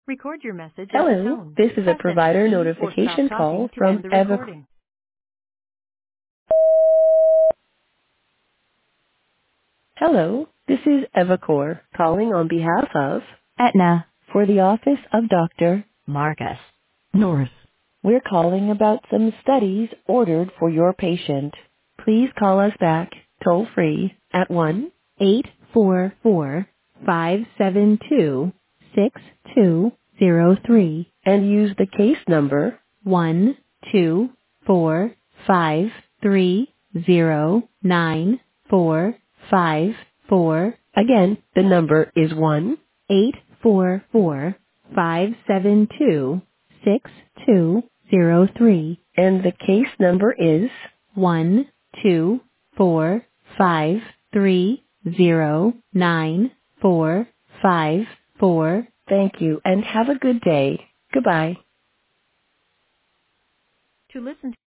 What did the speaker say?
Record your message at the Hello, tone. this is a Press any provider key or stop notification call talking to from end the Eva. recording. Hello, this is Evacor calling on behalf of Aetna for the office of Dr. Marcus Norris. We're calling about some studies ordered for your patient. Please call us back toll free at 1-844-572-6203 and use the case number 12453094454. Again, the number is 1-844-572-6203 and the case number is 12453094454. Thank you and have a good day. Goodbye. To listen